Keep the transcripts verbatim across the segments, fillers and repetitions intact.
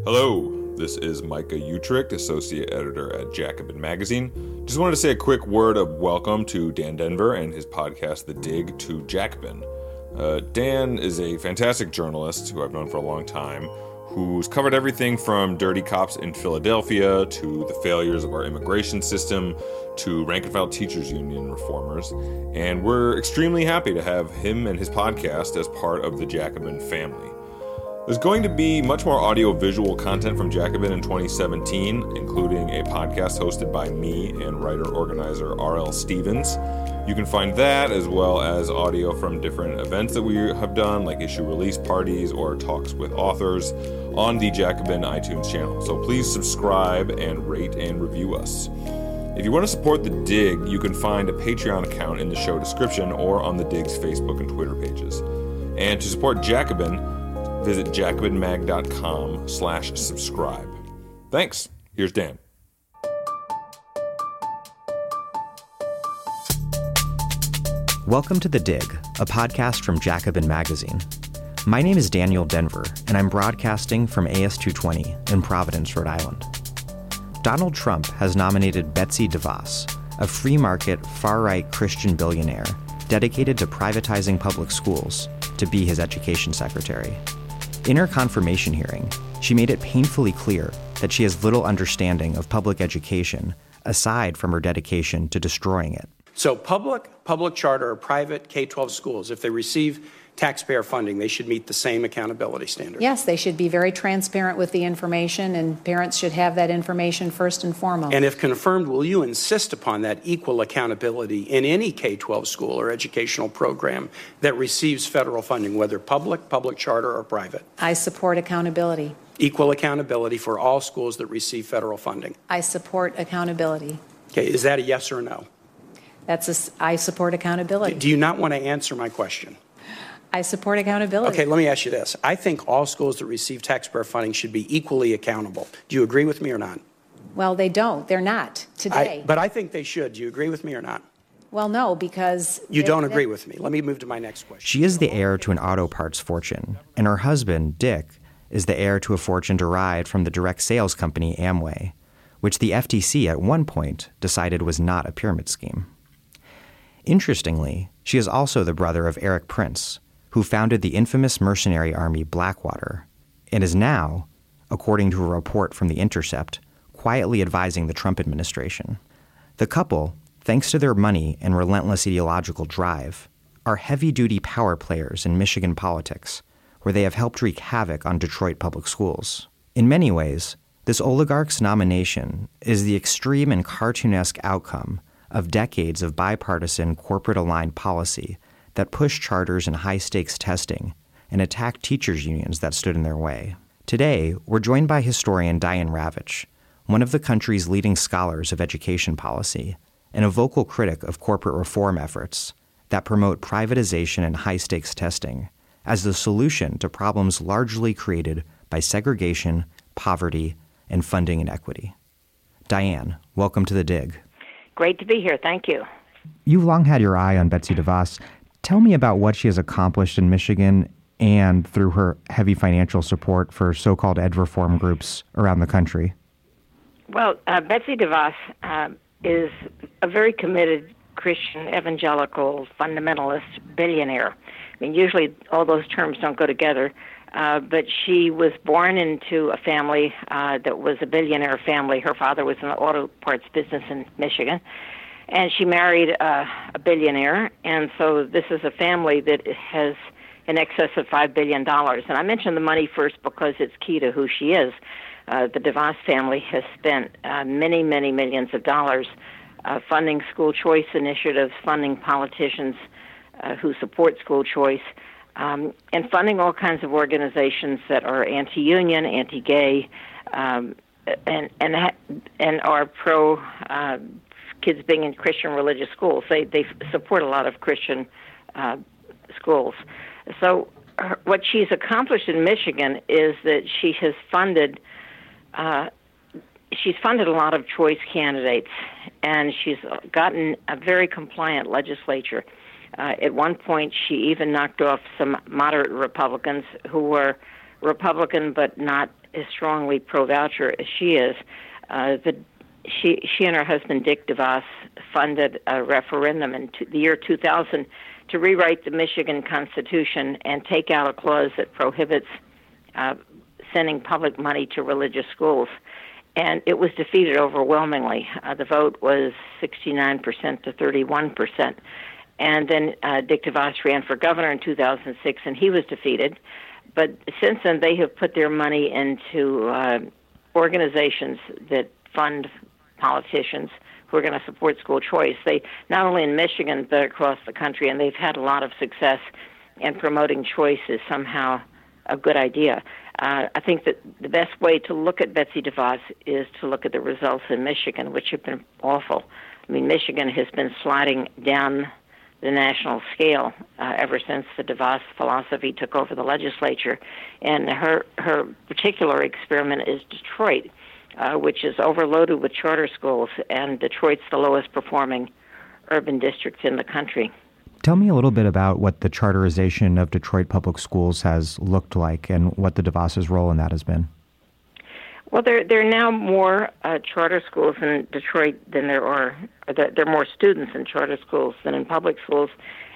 Hello, this is Micah Utricht, Associate Editor at Jacobin Magazine. Just wanted to say a quick word of welcome to Dan Denver and his podcast, The Dig, to Jacobin. Uh, Dan is a fantastic journalist who I've known for a long time, who's covered everything from dirty cops in Philadelphia to the failures of our immigration system to rank-and-file teachers union reformers. And we're extremely happy to have him and his podcast as part of the Jacobin family. There's going to be much more audio-visual content from Jacobin in twenty seventeen, including a podcast hosted by me and writer-organizer R L Stevens. You can find that, as well as audio from different events that we have done, like issue release parties or talks with authors, on the Jacobin iTunes channel. So please subscribe and rate and review us. If you want to support The Dig, you can find a Patreon account in the show description or on The Dig's Facebook and Twitter pages. And to support Jacobin, visit jacobinmag.com slash subscribe. Thanks. Here's Dan. Welcome to The Dig, a podcast from Jacobin Magazine. My name is Daniel Denver, and I'm broadcasting from A S two twenty in Providence, Rhode Island. Donald Trump has nominated Betsy DeVos, a free-market, far-right Christian billionaire dedicated to privatizing public schools, to be his education secretary. In her confirmation hearing, she made it painfully clear that she has little understanding of public education, aside from her dedication to destroying it. So public, public charter, or private K twelve schools, if they receive taxpayer funding, they should meet the same accountability standards. Yes, they should be very transparent with the information, and parents should have that information first and foremost. And if confirmed, will you insist upon that equal accountability in any K twelve school or educational program that receives federal funding, whether public, public charter, or private? I support accountability. Equal accountability for all schools that receive federal funding. I support accountability. Okay, is that a yes or a no? That's a, I support accountability. Do you not want to answer my question? I support accountability. Okay, let me ask you this. I think all schools that receive taxpayer funding should be equally accountable. Do you agree with me or not? Well, they don't. They're not today. I, but I think they should. Do you agree with me or not? Well, no, because... You they, don't they, agree with me. Let me move to my next question. She is the heir to an auto parts fortune, and her husband, Dick, is the heir to a fortune derived from the direct sales company Amway, which the F T C at one point decided was not a pyramid scheme. Interestingly, she is also the brother of Erik Prince, who founded the infamous mercenary army Blackwater, and is now, according to a report from The Intercept, quietly advising the Trump administration. The couple, thanks to their money and relentless ideological drive, are heavy-duty power players in Michigan politics, where they have helped wreak havoc on Detroit public schools. In many ways, this oligarch's nomination is the extreme and cartoonesque outcome of decades of bipartisan corporate-aligned policy that pushed charters and high-stakes testing and attacked teachers' unions that stood in their way. Today, we're joined by historian Diane Ravitch, one of the country's leading scholars of education policy and a vocal critic of corporate reform efforts that promote privatization and high-stakes testing as the solution to problems largely created by segregation, poverty, and funding inequity. Diane, welcome to The Dig. Great to be here. Thank you. You've long had your eye on Betsy DeVos. Tell me about what she has accomplished in Michigan and through her heavy financial support for so-called ed reform groups around the country. Well, uh, Betsy DeVos uh, is a very committed Christian evangelical fundamentalist billionaire. I mean, usually all those terms don't go together, uh, but she was born into a family uh, that was a billionaire family. Her father was in the auto parts business in Michigan. And she married uh, a billionaire, and so this is a family that has in excess of five billion dollars. And I mention the money first because it's key to who she is. Uh, the DeVos family has spent uh, many, many millions of dollars uh, funding school choice initiatives, funding politicians uh, who support school choice, um, and funding all kinds of organizations that are anti-union, anti-gay, um, and, and, ha- and are pro- uh, kids being in Christian religious schools. They they support a lot of Christian uh, schools. So her, what she's accomplished in Michigan is that she has funded uh, she's funded a lot of choice candidates, and she's gotten a very compliant legislature. Uh, at one point, she even knocked off some moderate Republicans who were Republican but not as strongly pro-voucher as she is, uh, the She she and her husband, Dick DeVos, funded a referendum in t- the year two thousand to rewrite the Michigan Constitution and take out a clause that prohibits uh, sending public money to religious schools. And it was defeated overwhelmingly. Uh, the vote was sixty-nine percent to thirty-one percent. And then uh, Dick DeVos ran for governor in two thousand six, and he was defeated. But since then, they have put their money into uh, organizations that fund politicians who are going to support school choice. They not only in Michigan but across the country, and they've had a lot of success in promoting choice is somehow a good idea. Uh, I think that the best way to look at Betsy DeVos is to look at the results in Michigan, which have been awful. I mean, Michigan has been sliding down the national scale uh, ever since the DeVos philosophy took over the legislature, and her her particular experiment is Detroit. Uh, which is overloaded with charter schools, and Detroit's the lowest performing urban district in the country. Tell me a little bit about what the charterization of Detroit public schools has looked like and what the DeVos's role in that has been. Well, there, there are now more uh, charter schools in Detroit than there are, there are more students in charter schools than in public schools,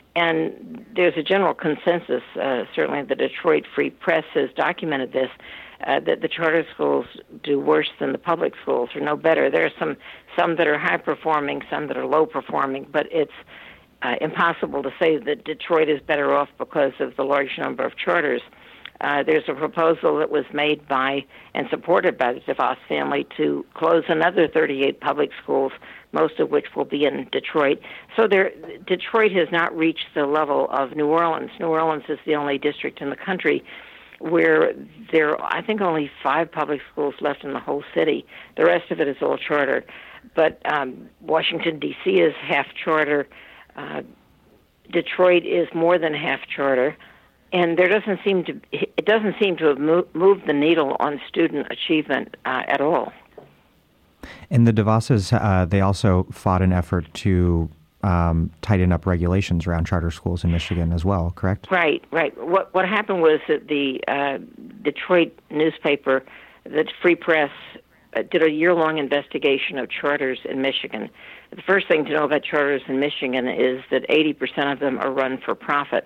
and there's a general consensus, uh, certainly the Detroit Free Press has documented this, Uh, that the charter schools do worse than the public schools, or no better. There are some some that are high performing, some that are low performing, but it's uh, impossible to say that Detroit is better off because of the large number of charters. Uh, there's a proposal that was made by and supported by the DeVos family to close another thirty-eight public schools, most of which will be in Detroit. So there, Detroit has not reached the level of New Orleans. New Orleans is the only district in the country where there are, I think, only five public schools left in the whole city. The rest of it is all charter. But um, Washington, D C is half charter. Uh, Detroit is more than half charter. And there doesn't seem to it doesn't seem to have moved, moved the needle on student achievement uh, at all. And the DeVos's, uh, they also fought an effort to Um, tighten up regulations around charter schools in Michigan as well, correct? Right, right. What what happened was that the uh, Detroit newspaper, the Free Press, uh, did a year-long investigation of charters in Michigan. The first thing to know about charters in Michigan is that eighty percent of them are run for profit.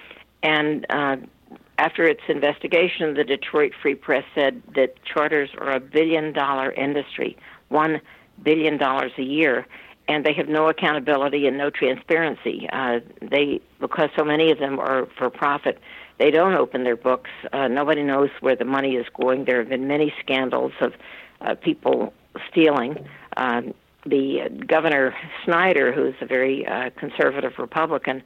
And uh, after its investigation, the Detroit Free Press said that charters are a billion-dollar industry, one billion dollars a year. And they have no accountability and no transparency. Uh, they, because so many of them are for profit, they don't open their books. Uh, nobody knows where the money is going. There have been many scandals of uh, people stealing. Um, the uh, Governor Snyder, who's a very uh, conservative Republican,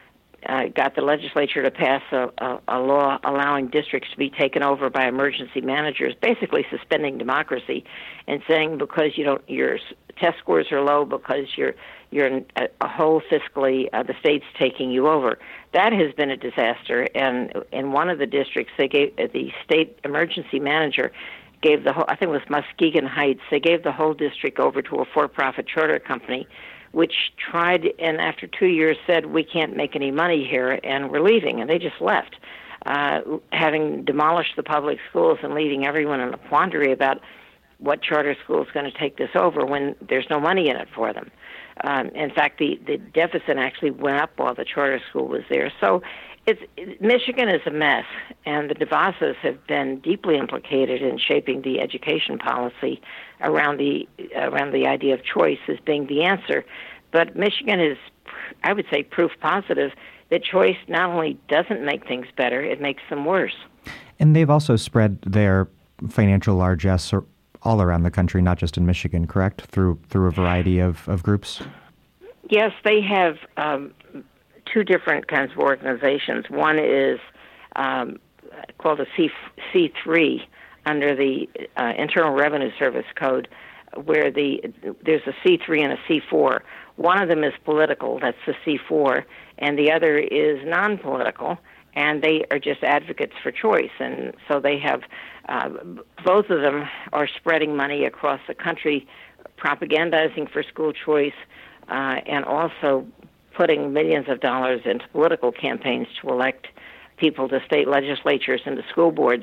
uh, got the legislature to pass a, a, a law allowing districts to be taken over by emergency managers, basically suspending democracy, and saying because you don't, your test scores are low because you're you're in a, a hole fiscally, uh, the state's taking you over. That has been a disaster. And in one of the districts, they gave uh, the state emergency manager gave the whole, I think it was Muskegon Heights, they gave the whole district over to a for-profit charter company, which tried, and after two years said, we can't make any money here, and we're leaving, and they just left, uh, having demolished the public schools and leaving everyone in a quandary about what charter school is going to take this over when there's no money in it for them. Um, in fact, the, the deficit actually went up while the charter school was there. So it's, it, Michigan is a mess, and the DeVos's have been deeply implicated in shaping the education policy around the around the idea of choice as being the answer. But Michigan is, I would say, proof positive that choice not only doesn't make things better, it makes them worse. And they've also spread their financial largesse all around the country, not just in Michigan, correct? Through through a variety of, of groups? Yes, they have um, two different kinds of organizations. One is um, called a C, C three under the uh, Internal Revenue Service Code, where the there's a C three and a C four. One of them is political, that's the C four, and the other is non-political, and they are just advocates for choice. And so they have, uh, both of them are spreading money across the country, propagandizing for school choice, uh, and also putting millions of dollars into political campaigns to elect people to state legislatures and to school boards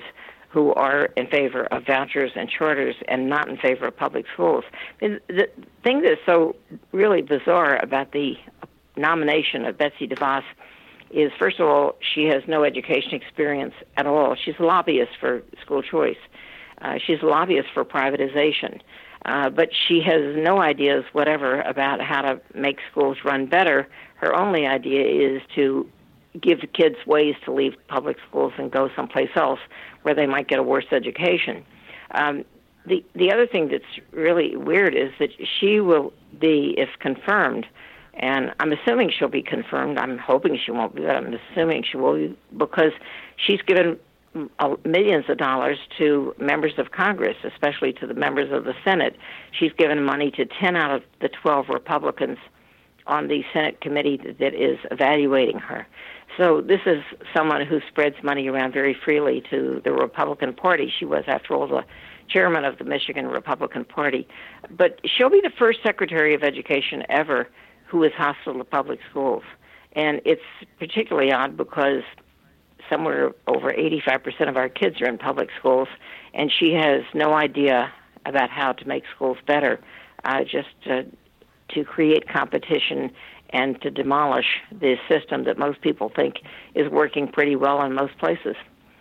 who are in favor of vouchers and charters and not in favor of public schools. And the thing that's so really bizarre about the nomination of Betsy DeVos is, first of all, she has no education experience at all. She's a lobbyist for school choice. Uh, she's a lobbyist for privatization. Uh, but she has no ideas whatever about how to make schools run better. Her only idea is to give kids ways to leave public schools and go someplace else where they might get a worse education. Um, the the other thing that's really weird is that she will be, if confirmed, and I'm assuming she'll be confirmed. I'm hoping she won't be, but I'm assuming she will be, because she's given millions of dollars to members of Congress, especially to the members of the Senate. She's given money to ten out of the twelve Republicans on the Senate committee that is evaluating her. So this is someone who spreads money around very freely to the Republican Party. She was, after all, the chairman of the Michigan Republican Party. But she'll be the first Secretary of Education ever who is hostile to public schools. And it's particularly odd because somewhere over eighty-five percent of our kids are in public schools, and she has no idea about how to make schools better, uh, just uh, to create competition and to demolish the system that most people think is working pretty well in most places.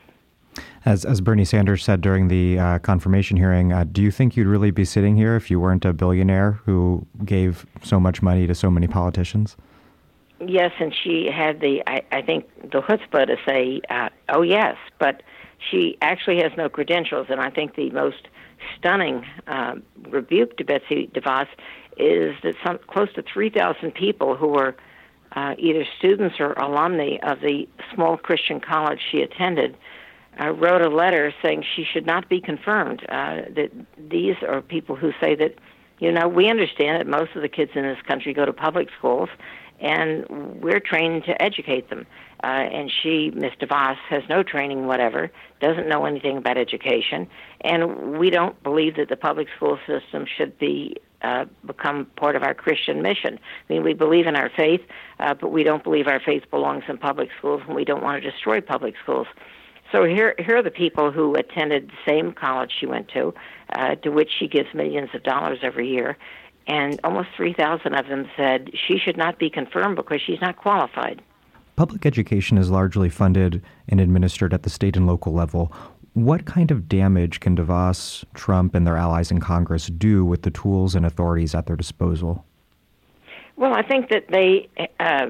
As as Bernie Sanders said during the uh, confirmation hearing, uh, do you think you'd really be sitting here if you weren't a billionaire who gave so much money to so many politicians? Yes, and she had the, I, I think, the chutzpah to say, uh, oh, yes, but she actually has no credentials, and I think the most stunning uh, rebuke to Betsy DeVos is that some close to three thousand people who were uh, either students or alumni of the small Christian college she attended uh, wrote a letter saying she should not be confirmed. Uh, that these are people who say that, you know, we understand that most of the kids in this country go to public schools, and we're trained to educate them. Uh, and she, Miz DeVos, has no training whatever, doesn't know anything about education, and we don't believe that the public school system should be uh, become part of our Christian mission. I mean, we believe in our faith, uh, but we don't believe our faith belongs in public schools, and we don't want to destroy public schools. So here, here are the people who attended the same college she went to, uh, to which she gives millions of dollars every year, and almost three thousand of them said she should not be confirmed because she's not qualified. Public education is largely funded and administered at the state and local level. What kind of damage can DeVos, Trump, and their allies in Congress do with the tools and authorities at their disposal? Well, I think that they, uh,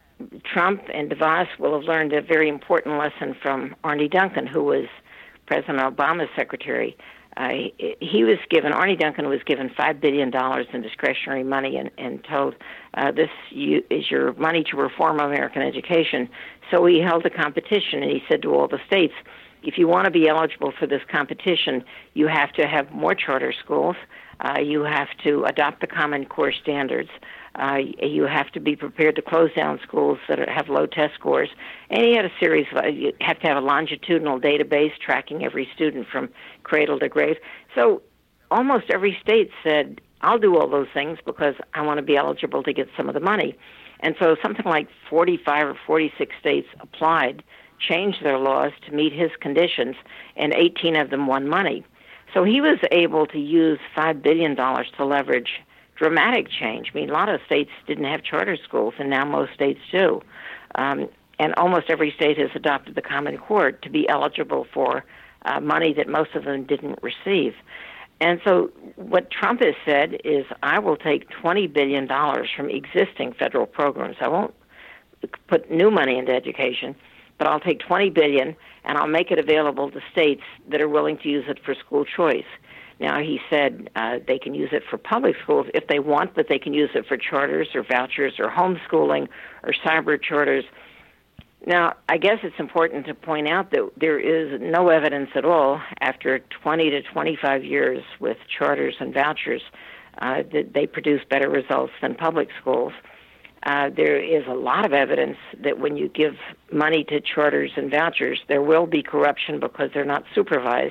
Trump and DeVos will have learned a very important lesson from Arne Duncan, who was President Obama's secretary. Uh, he was given, Arne Duncan was given five billion dollars in discretionary money and, and told, uh, this you, is your money to reform American education. So he held a competition, and he said to all the states, if you want to be eligible for this competition, you have to have more charter schools, uh, you have to adopt the Common Core standards, uh, you have to be prepared to close down schools that have low test scores, and he had a series of, you have to have a longitudinal database tracking every student from cradle to grave. So almost every state said, I'll do all those things because I want to be eligible to get some of the money. And so something like forty-five or forty-six states applied, changed their laws to meet his conditions, and eighteen of them won money. So he was able to use five billion dollars to leverage dramatic change. I mean, a lot of states didn't have charter schools, and now most states do. Um, and almost every state has adopted the Common Core to be eligible for uh, money that most of them didn't receive. And so what Trump has said is, I will take twenty billion dollars from existing federal programs. I won't put new money into education, but I'll take twenty billion dollars and I'll make it available to states that are willing to use it for school choice. Now, he said uh, they can use it for public schools if they want, but they can use it for charters or vouchers or homeschooling or cyber charters. Now, I guess it's important to point out that there is no evidence at all after twenty to twenty-five years with charters and vouchers uh, that they produce better results than public schools. Uh, there is a lot of evidence that when you give money to charters and vouchers, there will be corruption because they're not supervised.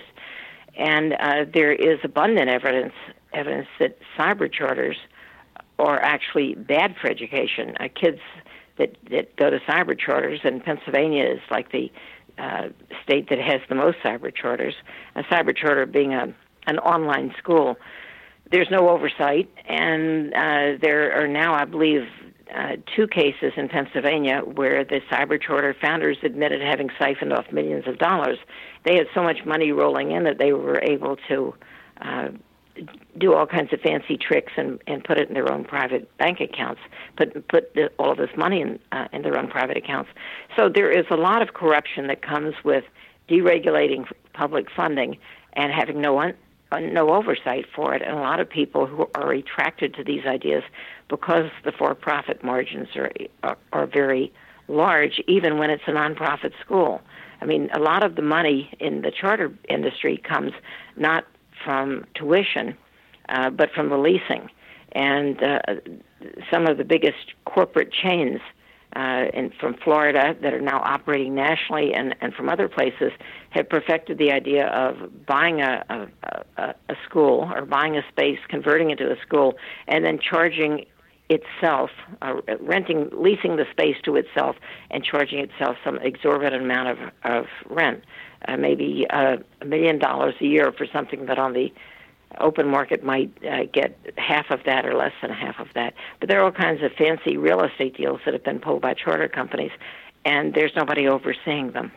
And uh, there is abundant evidence evidence that cyber charters are actually bad for education. Uh, kids that, that go to cyber charters, and Pennsylvania is like the uh, state that has the most cyber charters, a cyber charter being a an online school. There's no oversight, and uh, there are now, I believe, uh, two cases in Pennsylvania where the cyber charter founders admitted having siphoned off millions of dollars. They had so much money rolling in that they were able to uh, do all kinds of fancy tricks and, and put it in their own private bank accounts, put put the, all of this money in, uh, in their own private accounts. So there is a lot of corruption that comes with deregulating public funding and having no un- no oversight for it, and a lot of people who are attracted to these ideas because the for-profit margins are, are are very large, even when it's a nonprofit school. I mean, a lot of the money in the charter industry comes not from tuition, uh, but from the leasing. And uh, some of the biggest corporate chains uh, in, from Florida that are now operating nationally and, and from other places have perfected the idea of buying a, a, a, a school or buying a space, converting it to a school, and then charging itself, uh, renting, leasing the space to itself and charging itself some exorbitant amount of, of rent, uh, maybe uh, a million dollars a year for something that on the open market might uh, get half of that or less than half of that. But there are all kinds of fancy real estate deals that have been pulled by charter companies, and there's nobody overseeing them.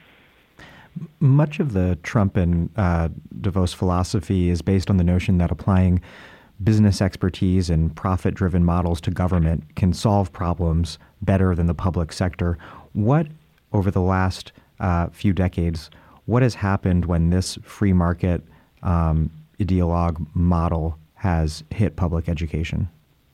Much of the Trump and uh, DeVos philosophy is based on the notion that applying business expertise and profit-driven models to government can solve problems better than the public sector. What, over the last uh, few decades, what has happened when this free market um, ideologue model has hit public education?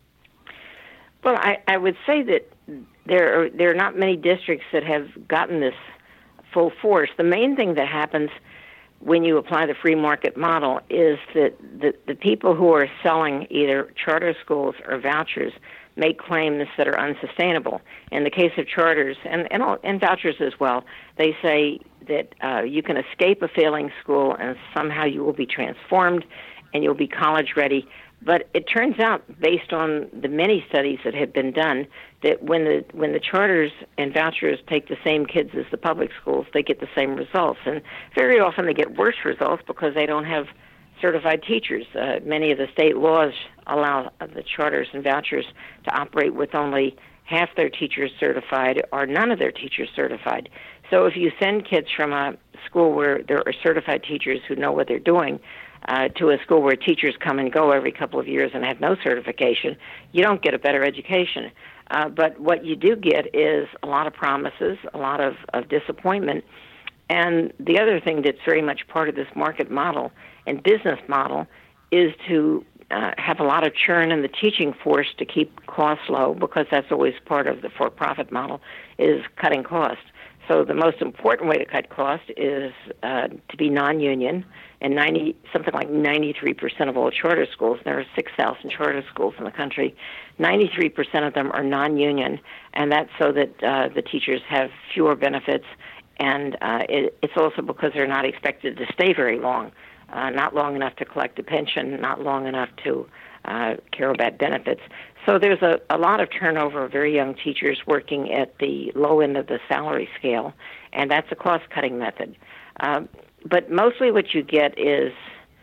Well, I, I would say that there are, there are not many districts that have gotten this full force. The main thing that happens when you apply the free market model is that the, the people who are selling either charter schools or vouchers make claims that are unsustainable. In the case of charters, and, and, all, and vouchers as well, they say that uh, you can escape a failing school and somehow you will be transformed and you'll be college ready. But it turns out, based on the many studies that have been done, that when the when the charters and vouchers take the same kids as the public schools, they get the same results. And very often they get worse results because they don't have certified teachers. Uh, many of the state laws allow the charters and vouchers to operate with only half their teachers certified or none of their teachers certified. So if you send kids from a school where there are certified teachers who know what they're doing uh, to a school where teachers come and go every couple of years and have no certification, you don't get a better education. Uh, but what you do get is a lot of promises, a lot of, of disappointment. And the other thing that's very much part of this market model and business model is to uh, have a lot of churn in the teaching force to keep costs low, because that's always part of the for-profit model, is cutting costs. So the most important way to cut costs is uh, to be non-union, and ninety something like ninety-three percent of all charter schools, there are six thousand charter schools in the country, ninety-three percent of them are non-union, and that's so that uh, the teachers have fewer benefits, and uh, it, it's also because they're not expected to stay very long, uh, not long enough to collect a pension, not long enough to uh, care about benefits. So there's a, a lot of turnover of very young teachers working at the low end of the salary scale, and that's a cost-cutting method. Uh, but mostly what you get is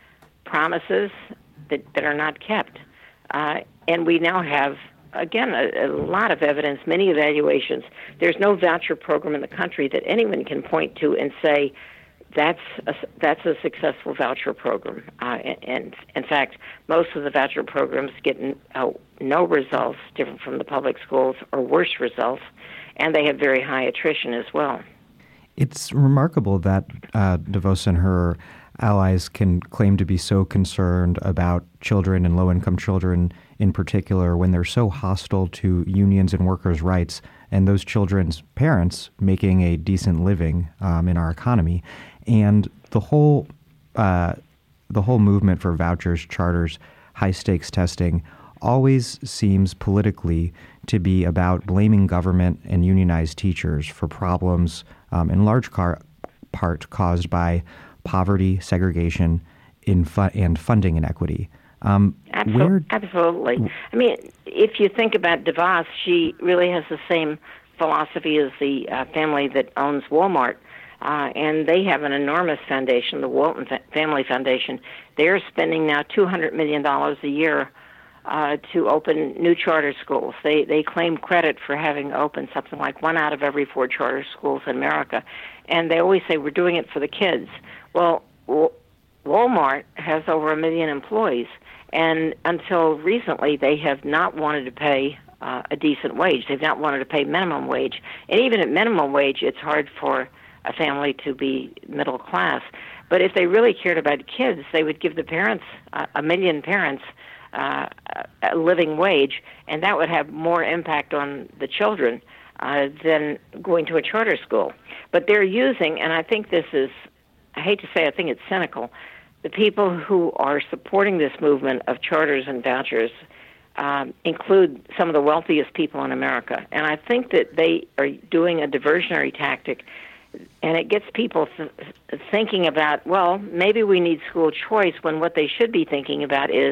promises that, that are not kept. Uh, and we now have, again, a, a lot of evidence, many evaluations. There's no voucher program in the country that anyone can point to and say, That's a, that's a successful voucher program. Uh, and, and, in fact, most of the voucher programs get uh, no results different from the public schools or worse results, and they have very high attrition as well. It's remarkable that uh, DeVos and her allies can claim to be so concerned about children and low-income children in particular when they're so hostile to unions and workers' rights and those children's parents making a decent living um, in our economy. And the whole uh, the whole movement for vouchers, charters, high-stakes testing always seems politically to be about blaming government and unionized teachers for problems um, in large car- part caused by poverty, segregation, in fu- and funding inequity. Um, Absol- where... Absolutely. I mean, if you think about DeVos, she really has the same philosophy as the uh, family that owns Walmart. Uh, and they have an enormous foundation, the Walton Fa- Family Foundation. They're spending now two hundred million dollars a year uh, to open new charter schools. They they claim credit for having opened something like one out of every four charter schools in America. And they always say, we're doing it for the kids. Well, w- Walmart has over a million employees, and until recently, they have not wanted to pay uh, a decent wage. They've not wanted to pay minimum wage. And even at minimum wage, it's hard for a family to be middle class. But if they really cared about kids, they would give the parents, uh, a million parents, uh, a living wage, and that would have more impact on the children uh, than going to a charter school. But they're using, and I think this is, I hate to say, I think it's cynical, the people who are supporting this movement of charters and vouchers um, include some of the wealthiest people in America. And I think that they are doing a diversionary tactic, and it gets people th- thinking about, well, maybe we need school choice, when what they should be thinking about is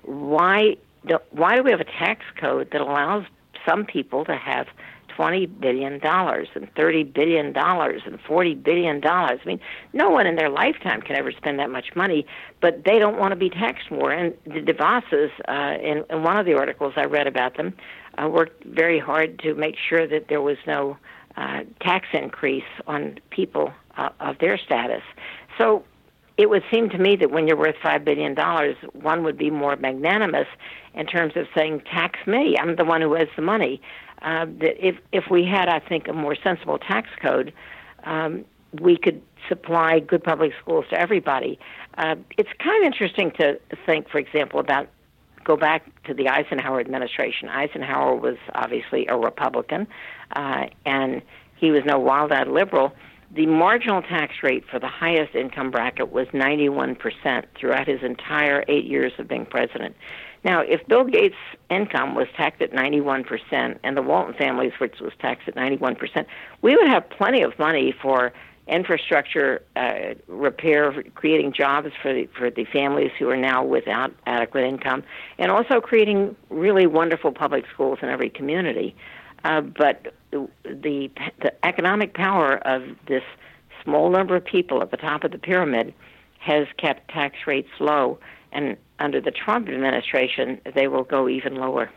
why do, why do we have a tax code that allows some people to have twenty billion dollars and thirty billion dollars and forty billion dollars? I mean, no one in their lifetime can ever spend that much money, but they don't want to be taxed more. And the DeVosses, uh, in, in one of the articles I read about them, uh, worked very hard to make sure that there was no uh, tax increase on people uh, of their status. So it would seem to me that when you're worth five billion dollars, one would be more magnanimous in terms of saying, tax me, I'm the one who has the money. Uh, that if, if we had, I think, a more sensible tax code, um, we could supply good public schools to everybody. Uh, it's kind of interesting to think, for example, about, go back to the Eisenhower administration. Eisenhower was obviously a Republican, uh, and he was no wild-eyed liberal. The marginal tax rate for the highest income bracket was ninety-one percent throughout his entire eight years of being president. Now, if Bill Gates' income was taxed at ninety-one percent and the Walton family's, which was taxed at ninety-one percent, we would have plenty of money for infrastructure uh, repair, creating jobs for the, for the families who are now without adequate income, and also creating really wonderful public schools in every community. Uh, but the, the the economic power of this small number of people at the top of the pyramid has kept tax rates low, and under the Trump administration, they will go even lower.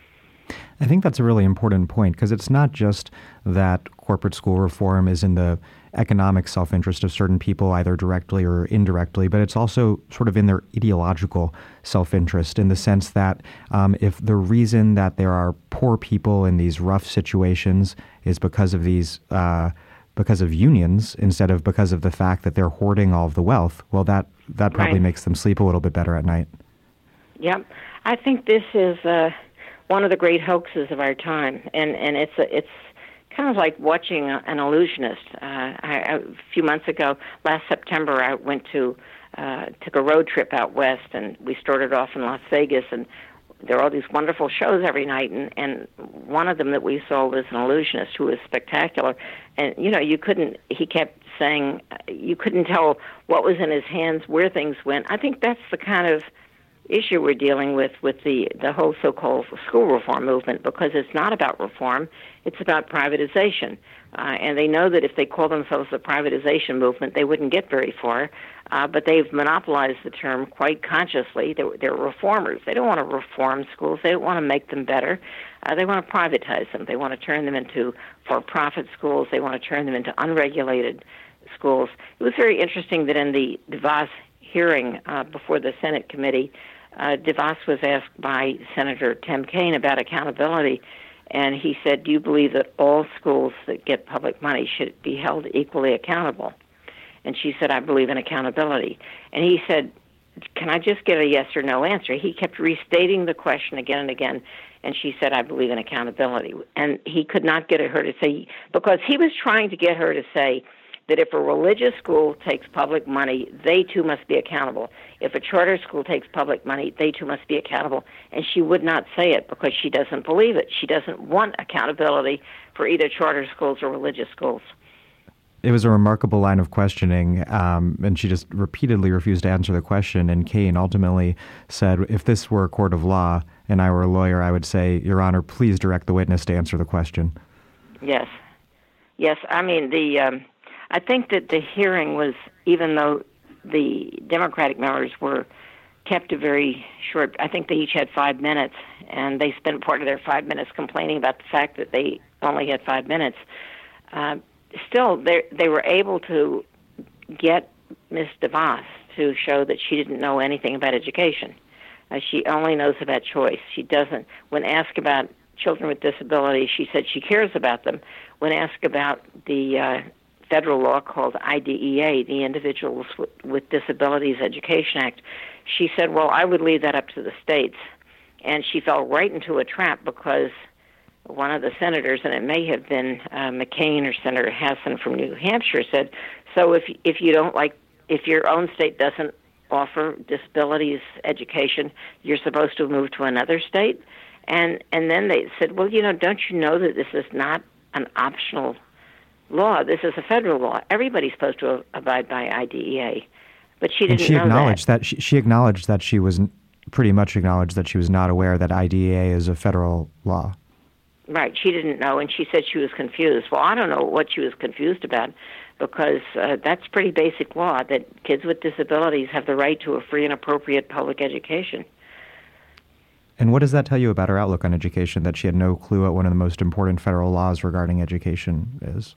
I think that's a really important point, because it's not just that corporate school reform is in the economic self-interest of certain people, either directly or indirectly, but it's also sort of in their ideological self-interest, in the sense that um, if the reason that there are poor people in these rough situations is because of these uh, because of unions instead of because of the fact that they're hoarding all of the wealth, well, that, that probably right. makes them sleep a little bit better at night. Yep. I think this is uh, one of the great hoaxes of our time, and, and it's a, it's kind of like watching a, an illusionist. Uh, I, I, a few months ago, last September, I went to, uh, took a road trip out west, and we started off in Las Vegas, and there are all these wonderful shows every night, and, and one of them that we saw was an illusionist who was spectacular. And, you know, you couldn't, he kept saying, you couldn't tell what was in his hands, where things went. I think that's the kind of issue we're dealing with with the, the whole so-called school reform movement, because it's not about reform, it's about privatization. Uh, and they know that if they call themselves the privatization movement, they wouldn't get very far. Uh, but they've monopolized the term quite consciously. They're, they're reformers. They don't want to reform schools. They don't want to make them better. Uh, they want to privatize them. They want to turn them into for-profit schools. They want to turn them into unregulated schools. It was very interesting that in the DeVos hearing uh, before the Senate committee, uh, DeVos was asked by Senator Tim Kaine about accountability, and he said, do you believe that all schools that get public money should be held equally accountable? And she said, I believe in accountability. And he said, can I just get a yes or no answer? He kept restating the question again and again, and she said, I believe in accountability. And he could not get her to say, because he was trying to get her to say that if a religious school takes public money, they too must be accountable. If a charter school takes public money, they too must be accountable. And she would not say it because she doesn't believe it. She doesn't want accountability for either charter schools or religious schools. It was a remarkable line of questioning, um, and she just repeatedly refused to answer the question. And Kaine ultimately said, if this were a court of law and I were a lawyer, I would say, Your Honor, please direct the witness to answer the question. Yes. Yes, I mean, the um, I think that the hearing was, even though the Democratic members were kept a very short, I think they each had five minutes, and they spent part of their five minutes complaining about the fact that they only had five minutes. Uh, still, they they were able to get Miz DeVos to show that she didn't know anything about education. Uh, she only knows about choice. She doesn't, when asked about children with disabilities, she said she cares about them. When asked about the uh, federal law called I D E A, the Individuals with Disabilities Education Act, she said, well, I would leave that up to the states. And she fell right into a trap because one of the senators, and it may have been uh, McCain or Senator Hassan from New Hampshire, said, so if if you don't like, if your own state doesn't offer disabilities education, you're supposed to move to another state? And and then they said, well, you know, don't you know that this is not an optional law? This is a federal law. Everybody's supposed to abide by I D E A. But she didn't and she know acknowledged that. that she, she acknowledged that she was pretty much acknowledged that she was not aware that I D E A is a federal law. Right. She didn't know, and she said she was confused. Well, I don't know what she was confused about, because uh, that's pretty basic law, that kids with disabilities have the right to a free and appropriate public education. And what does that tell you about her outlook on education, that she had no clue what one of the most important federal laws regarding education is?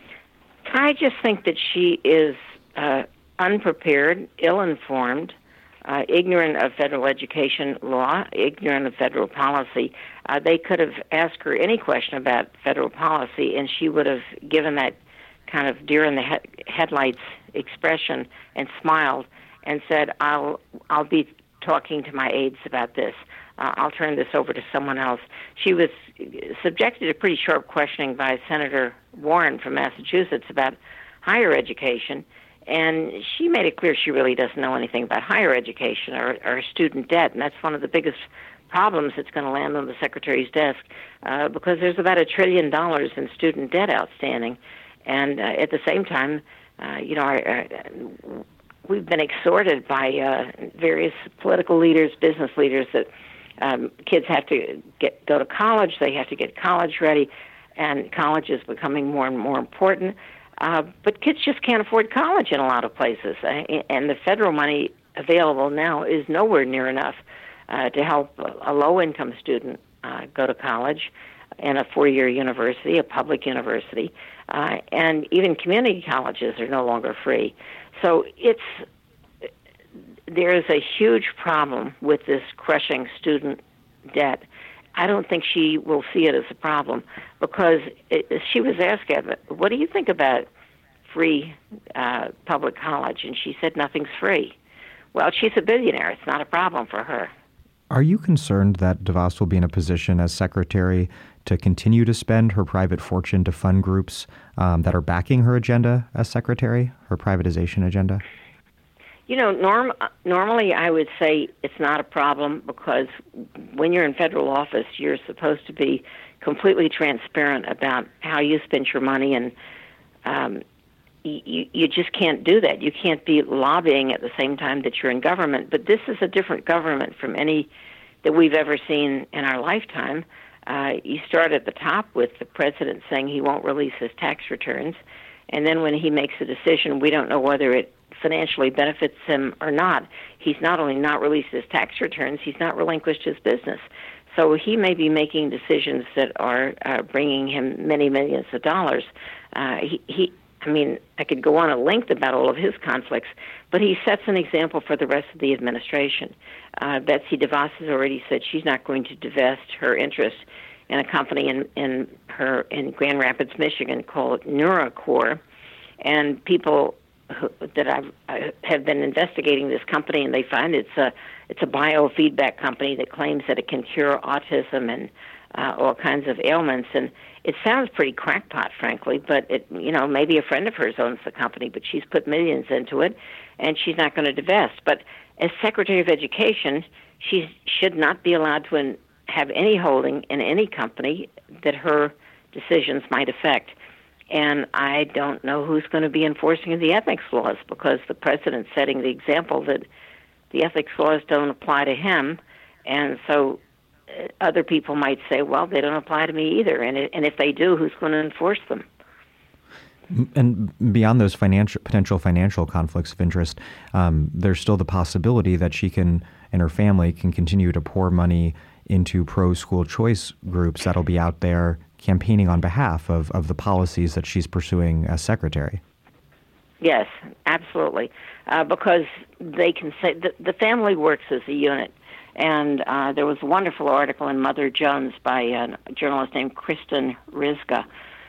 I just think that she is uh, unprepared, ill-informed, uh, ignorant of federal education law, ignorant of federal policy. Uh, they could have asked her any question about federal policy, and she would have given that kind of deer in the he- headlights expression and smiled and said, I'll I'll be talking to my aides about this. Uh, I'll turn this over to someone else. She was subjected to pretty sharp questioning by Senator Warren from Massachusetts about higher education, and she made it clear she really doesn't know anything about higher education or, or student debt, and that's one of the biggest problems that's going to land on the Secretary's desk, uh, because there's about a trillion dollars in student debt outstanding. And uh, at the same time, uh, you know, our, our, we've been exhorted by uh, various political leaders, business leaders, that um, kids have to get go to college, they have to get college ready, and college is becoming more and more important. Uh, but kids just can't afford college in a lot of places, uh, and the federal money available now is nowhere near enough uh, to help a, a low-income student uh, go to college in a four-year university, a public university. Uh, and even community colleges are no longer free. So it's there is a huge problem with this crushing student debt. I don't think she will see it as a problem, because it, she was asked, what do you think about free uh, public college? And she said nothing's free. Well, she's a billionaire. It's not a problem for her. Are you concerned that DeVos will be in a position as secretary to continue to spend her private fortune to fund groups um, that are backing her agenda as secretary, her privatization agenda? You know, norm, normally I would say it's not a problem, because when you're in federal office, you're supposed to be completely transparent about how you spend your money, and um, you, you just can't do that. You can't be lobbying at the same time that you're in government. But this is a different government from any that we've ever seen in our lifetime. Uh, you start at the top with the president saying he won't release his tax returns, and then when he makes a decision, we don't know whether it financially benefits him or not. He's not only not released his tax returns, he's not relinquished his business. So he may be making decisions that are uh, bringing him many millions of dollars. Uh, he, he, I mean, I could go on at length about all of his conflicts, but he sets an example for the rest of the administration. Uh, Betsy DeVos has already said she's not going to divest her interest in a company in, in her in Grand Rapids, Michigan, called NeuroCore, and people who, that I've, I have been investigating this company, and they find it's a it's a biofeedback company that claims that it can cure autism and uh, all kinds of ailments. And it sounds pretty crackpot, frankly, but it you know maybe a friend of hers owns the company, but she's put millions into it, and she's not going to divest. But as Secretary of Education, she should not be allowed to in, have any holding in any company that her decisions might affect. And I don't know who's going to be enforcing the ethics laws, because the president's setting the example that the ethics laws don't apply to him. And so uh, other people might say, well, they don't apply to me either. And, it, and if they do, who's going to enforce them? And beyond those financial potential financial conflicts of interest, um, there's still the possibility that she can and her family can continue to pour money into pro-school choice groups that'll be out there campaigning on behalf of, of the policies that she's pursuing as secretary. Yes, absolutely, uh, because they can say the, the family works as a unit. And uh, there was a wonderful article in Mother Jones by a journalist named Kristen Rizga,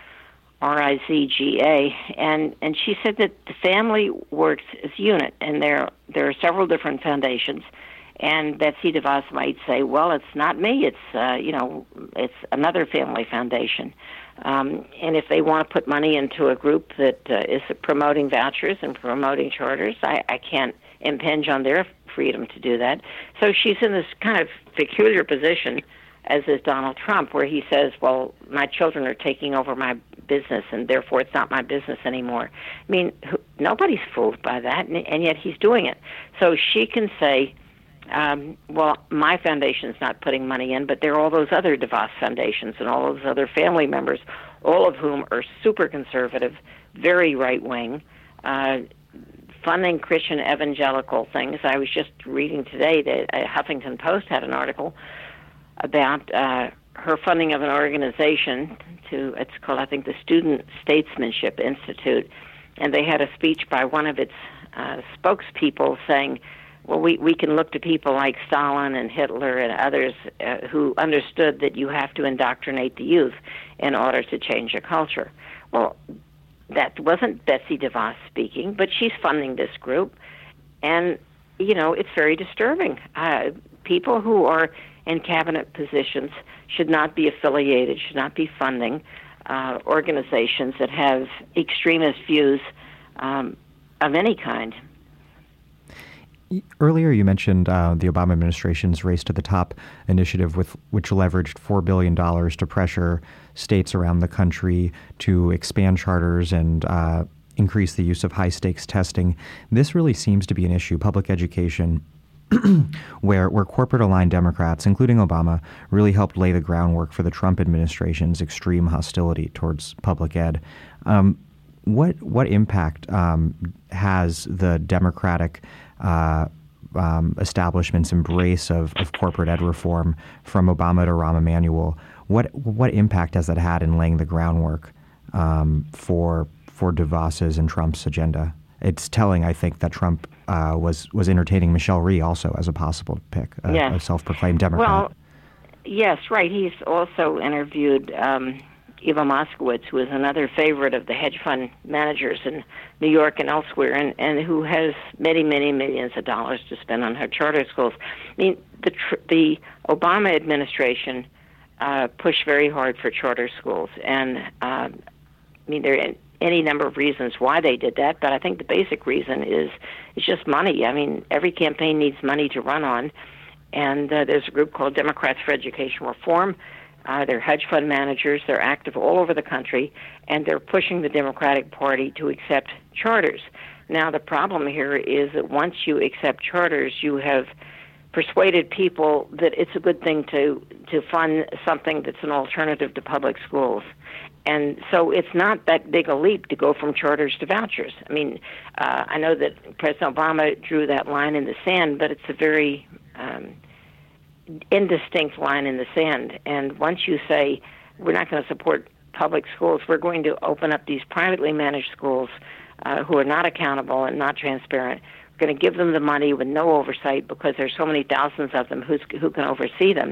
R I Z G A, and, and she said that the family works as a unit, and there there are several different foundations. And Betsy DeVos might say, well, it's not me, it's, uh, you know, it's another family foundation. Um, and if they want to put money into a group that uh, is promoting vouchers and promoting charters, I, I can't impinge on their freedom to do that. So she's in this kind of peculiar position, as is Donald Trump, where he says, well, my children are taking over my business, and therefore it's not my business anymore. I mean, who, nobody's fooled by that, and, and yet he's doing it. So she can say, um, well, my foundation's not putting money in, but there are all those other DeVos foundations and all those other family members, all of whom are super conservative, very right-wing, uh, funding Christian evangelical things. I was just reading today that uh, Huffington Post had an article about uh, her funding of an organization to, it's called, I think, the Student Statesmanship Institute, and they had a speech by one of its uh, spokespeople saying, well, we, we can look to people like Stalin and Hitler and others uh, who understood that you have to indoctrinate the youth in order to change a culture. Well, that wasn't Betsy DeVos speaking, but she's funding this group, and, you know, it's very disturbing. Uh, people who are in cabinet positions should not be affiliated, should not be funding uh, organizations that have extremist views um, of any kind. Earlier, you mentioned uh, the Obama administration's Race to the Top initiative, with which leveraged four billion dollars to pressure states around the country to expand charters and uh, increase the use of high-stakes testing. This really seems to be an issue, public education, where where corporate-aligned Democrats, including Obama, really helped lay the groundwork for the Trump administration's extreme hostility towards public ed. Um, what what impact um, has the Democratic uh, um, establishment's embrace of, of corporate ed reform from Obama to Rahm Emanuel? What what impact has that had in laying the groundwork um, for for DeVos's and Trump's agenda? It's telling, I think, that Trump uh, was was entertaining Michelle Rhee also as a possible pick, a, yes. a self-proclaimed Democrat. Well, yes, right. He's also interviewed um, Eva Moskowitz, who is another favorite of the hedge fund managers in New York and elsewhere, and, and who has many, many millions of dollars to spend on her charter schools. I mean, the tr- the Obama administration uh, pushed very hard for charter schools, and uh, I mean, there are any number of reasons why they did that, but I think the basic reason is it's just money. I mean, every campaign needs money to run on, and uh, there's a group called Democrats for Education Reform. Uh, they're hedge fund managers. They're active all over the country, and they're pushing the Democratic Party to accept charters. Now, the problem here is that once you accept charters, you have persuaded people that it's a good thing to, to fund something that's an alternative to public schools. And so it's not that big a leap to go from charters to vouchers. I mean, uh, I know that President Obama drew that line in the sand, but it's a very um, indistinct line in the sand. And once you say, we're not going to support public schools, we're going to open up these privately managed schools uh, who are not accountable and not transparent. We're going to give them the money with no oversight because there's so many thousands of them who's, who can oversee them.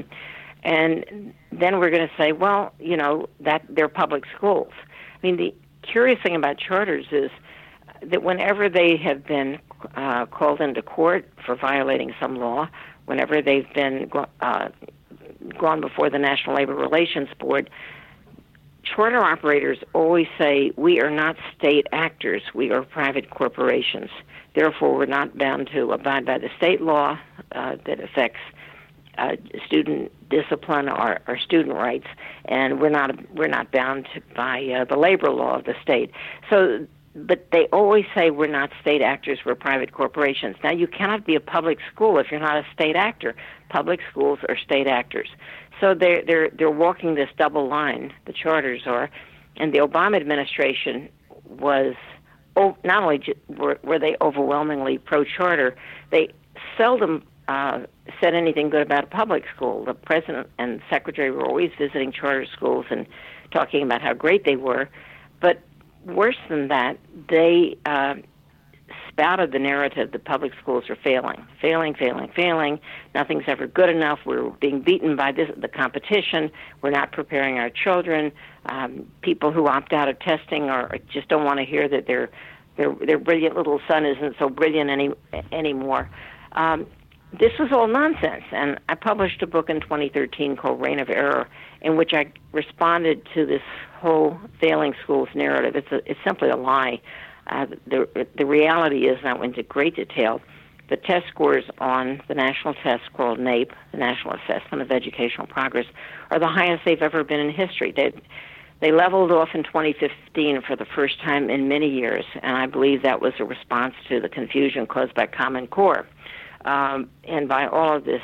And then we're going to say, well, you know, that they're public schools. I mean, the curious thing about charters is that whenever they have been uh, called into court for violating some law, whenever they've been uh, gone before the National Labor Relations Board, charter operators always say, we are not state actors, we are private corporations. Therefore, we're not bound to abide by the state law uh, that affects Uh, student discipline or, or student rights, and we're not we're not bound to, by uh, the labor law of the state. So, but they always say we're not state actors, we're private corporations. Now, you cannot be a public school if you're not a state actor. Public schools are state actors. So they're they're they're walking this double line. The charters are, and the Obama administration was, oh, not only were, were they overwhelmingly pro-charter, they seldom uh, said anything good about a public school. The president and secretary were always visiting charter schools and talking about how great they were. But worse than that, they uh, spouted the narrative that public schools are failing, failing, failing, failing. Nothing's ever good enough. We're being beaten by this, the competition. We're not preparing our children. Um, people who opt out of testing or just don't want to hear that their their their brilliant little son isn't so brilliant any anymore. Um, this was all nonsense, and I published a book in twenty thirteen called Reign of Error, in which I responded to this whole failing schools narrative. It's a, it's simply a lie. Uh, the the reality is, and I went into great detail, the test scores on the national test called NAEP, the National Assessment of Educational Progress, are the highest they've ever been in history. They they leveled off in twenty fifteen for the first time in many years, and I believe that was a response to the confusion caused by Common Core um, and by all of this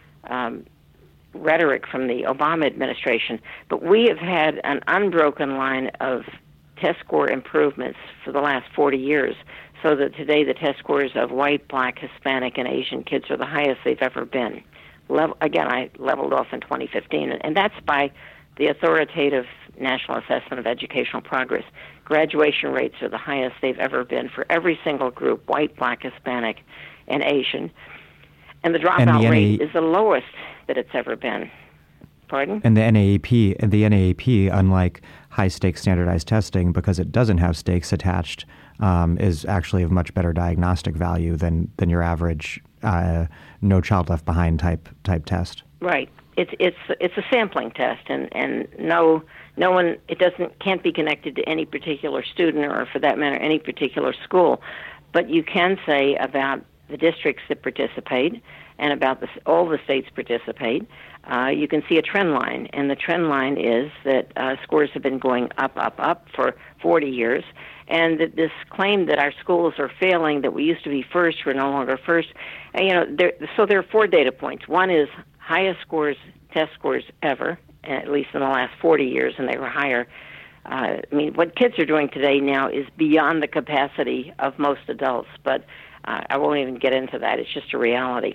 um, rhetoric from the Obama administration. But we have had an unbroken line of test score improvements for the last forty years, so that today the test scores of white, black, Hispanic, and Asian kids are the highest they've ever been. Level, again, I leveled off in twenty fifteen, and that's by the authoritative National Assessment of Educational Progress. Graduation rates are the highest they've ever been for every single group, white, black, Hispanic, and Asian. And the dropout and the rate N A- is the lowest that it's ever been. Pardon? And the N A A P, and the N A A P, unlike high-stakes standardized testing, because it doesn't have stakes attached, um, is actually of much better diagnostic value than than your average uh, No Child Left Behind type type test. Right. It's it's it's a sampling test, and, and no no one it doesn't can't be connected to any particular student or, for that matter, any particular school. But you can say about the districts that participate and about the, all the states participate. Uh, you can see a trend line, and the trend line is that uh, scores have been going up, up, up for forty years, and that this claim that our schools are failing, that we used to be first, we're no longer first. And, you know, there, so there are four data points. One is highest scores, test scores ever, at least in the last forty years, and they were higher. Uh, I mean, what kids are doing today now is beyond the capacity of most adults, but uh, I won't even get into that. It's just a reality.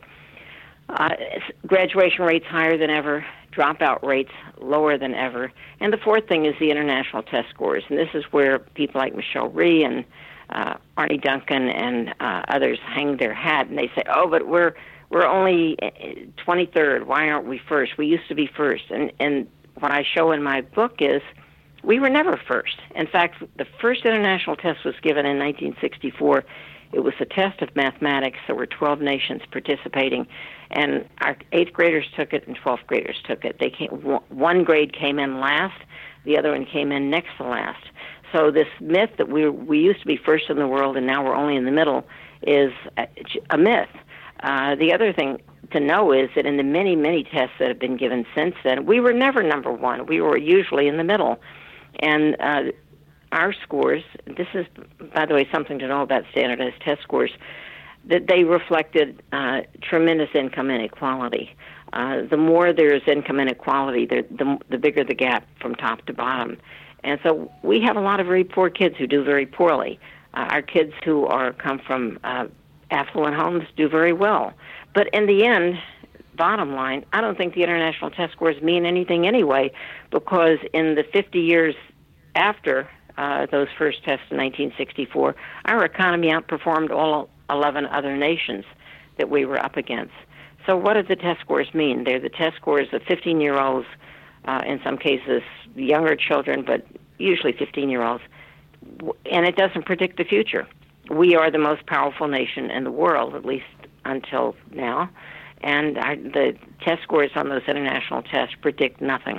Uh, graduation rates higher than ever, dropout rates lower than ever. And the fourth thing is the international test scores. And this is where people like Michelle Rhee and uh, Arnie Duncan and uh, others hang their hat, and they say, oh, but we're we're only twenty-third. Why aren't we first? We used to be first. And, and what I show in my book is we were never first. In fact, the first international test was given in nineteen sixty-four. It was a test of mathematics. There were twelve nations participating, and our eighth graders took it and twelfth graders took it. They came, one grade came in last, the other one came in next to last. So this myth that we we used to be first in the world and now we're only in the middle is a, a myth. Uh, the other thing to know is that in the many, many tests that have been given since then, we were never number one. We were usually in the middle. And uh, our scores, this is, by the way, something to know about standardized test scores, that they reflected uh, tremendous income inequality. Uh, the more there's income inequality, the, the, the bigger the gap from top to bottom. And so we have a lot of very poor kids who do very poorly. Uh, our kids who are come from uh, affluent homes do very well. But in the end, bottom line, I don't think the international test scores mean anything anyway, because in the fifty years after uh, those first tests in nineteen sixty-four, our economy outperformed all eleven other nations that we were up against. So what do the test scores mean? They're the test scores of fifteen-year-olds, uh, in some cases younger children, but usually fifteen-year-olds, and it doesn't predict the future. We are the most powerful nation in the world, at least until now, and our, the test scores on those international tests predict nothing.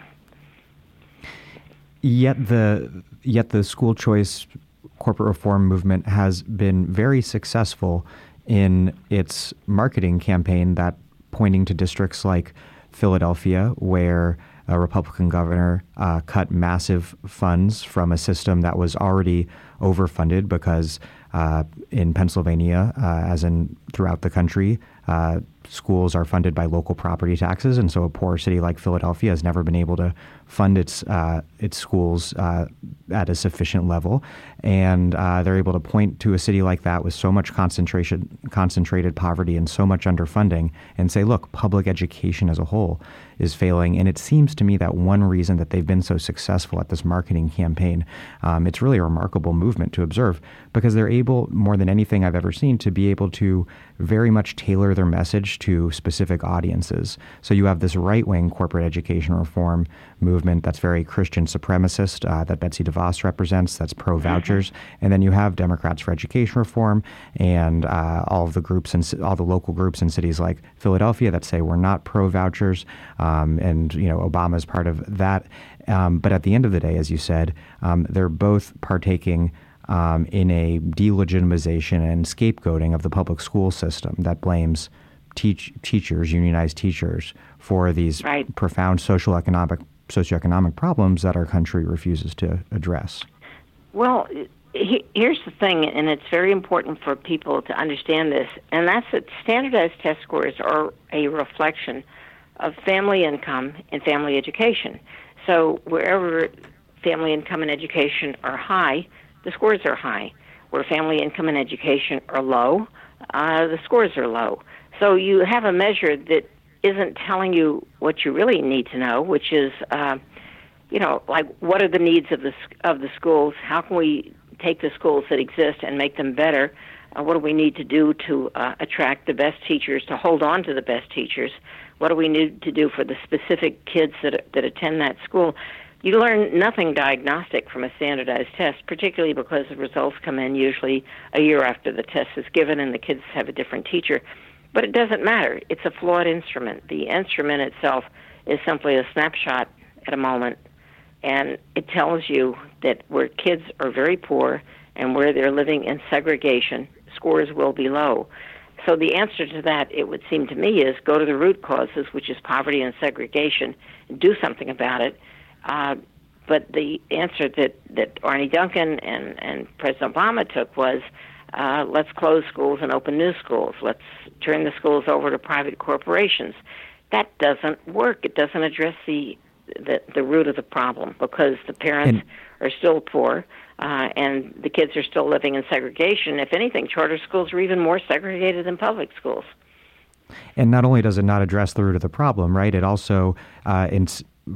Yet the yet the school choice corporate reform movement has been very successful in its marketing campaign, that pointing to districts like Philadelphia, where a Republican governor uh, cut massive funds from a system that was already overfunded, because uh, in Pennsylvania, uh, as in throughout the country, uh, schools are funded by local property taxes, and so a poor city like Philadelphia has never been able to fund its uh, its schools uh, at a sufficient level, and uh, they're able to point to a city like that with so much concentration, concentrated poverty and so much underfunding, and say, look, public education as a whole is failing. And it seems to me that one reason that they've been so successful at this marketing campaign, um, it's really a remarkable movement to observe, because they're able, more than anything I've ever seen, to be able to very much tailor their message to specific audiences. So you have this right-wing corporate education reform movement that's very Christian supremacist, uh, that Betsy DeVos represents, that's pro-vouchers. And then you have Democrats for Education Reform and uh, all of the groups and all the local groups in cities like Philadelphia that say we're not pro-vouchers. Um, and, you know, Obama is part of that. Um, but at the end of the day, as you said, um, they're both partaking um, in a delegitimization and scapegoating of the public school system that blames teach, teachers, unionized teachers, for these right. profound social economic, socioeconomic problems that our country refuses to address. Well, he, here's the thing, and it's very important for people to understand this, and that's that standardized test scores are a reflection of family income and family education. So wherever family income and education are high, the scores are high. Where family income and education are low, uh, the scores are low. So you have a measure that isn't telling you what you really need to know, which is, uh, you know, like what are the needs of the of the schools? How can we take the schools that exist and make them better? Uh, what do we need to do to uh, attract the best teachers, to hold on to the best teachers? What do we need to do for the specific kids that that attend that school? You learn nothing diagnostic from a standardized test, particularly because the results come in usually a year after the test is given and the kids have a different teacher. But it doesn't matter. It's a flawed instrument. The instrument itself is simply a snapshot at a moment, and it tells you that where kids are very poor and where they're living in segregation, scores will be low. So the answer to that, it would seem to me, is go to the root causes, which is poverty and segregation, and do something about it. Uh, but the answer that, that Arne Duncan and, and President Obama took was, uh, let's close schools and open new schools. Let's turn the schools over to private corporations. That doesn't work. It doesn't address the the, the root of the problem, because the parents and, are still poor, uh, and the kids are still living in segregation. If anything, charter schools are even more segregated than public schools. And not only does it not address the root of the problem, right, it also uh, in,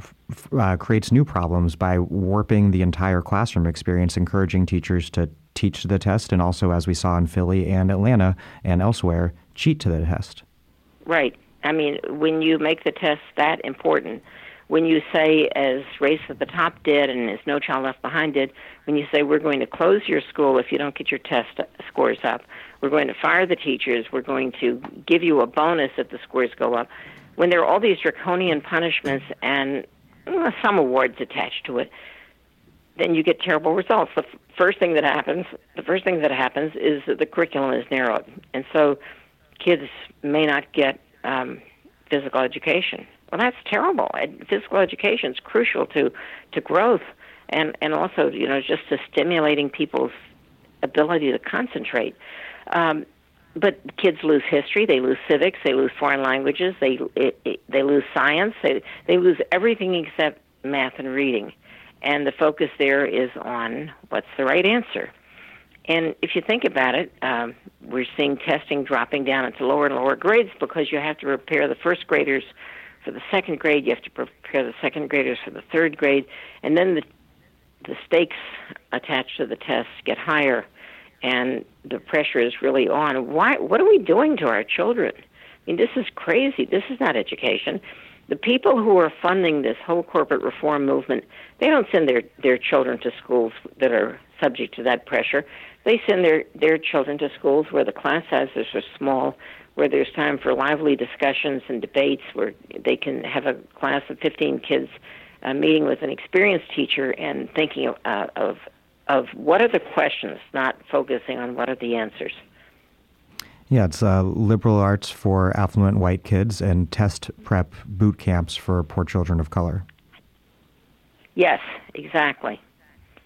uh, creates new problems by warping the entire classroom experience, encouraging teachers to teach the test, and also, as we saw in Philly and Atlanta and elsewhere, cheat to the test. Right. I mean, when you make the test that important, when you say, as Race at the Top did and as No Child Left Behind did, when you say we're going to close your school if you don't get your test scores up, we're going to fire the teachers, we're going to give you a bonus if the scores go up, when there are all these draconian punishments and well, some awards attached to it, then you get terrible results. The f- first thing that happens, the first thing that happens is that the curriculum is narrowed, and so kids may not get um, physical education. Well, that's terrible. Physical education is crucial to, to growth, and, and also, you know, just to stimulating people's ability to concentrate. Um, but kids lose history, they lose civics, they lose foreign languages, they it, it, they lose science, they they lose everything except math and reading. And the focus there is on what's the right answer. And if you think about it, um, we're seeing testing dropping down into lower and lower grades because you have to prepare the first graders for the second grade, you have to prepare the second graders for the third grade, and then the the stakes attached to the tests get higher, and the pressure is really on. Why? What are we doing to our children? I mean, this is crazy. This is not education. The people who are funding this whole corporate reform movement, they don't send their, their children to schools that are subject to that pressure. They send their, their children to schools where the class sizes are small, where there's time for lively discussions and debates, where they can have a class of fifteen kids uh, meeting with an experienced teacher and thinking of, uh, of of what are the questions, not focusing on what are the answers. Yeah, it's uh, liberal arts for affluent white kids and test prep boot camps for poor children of color. Yes, exactly.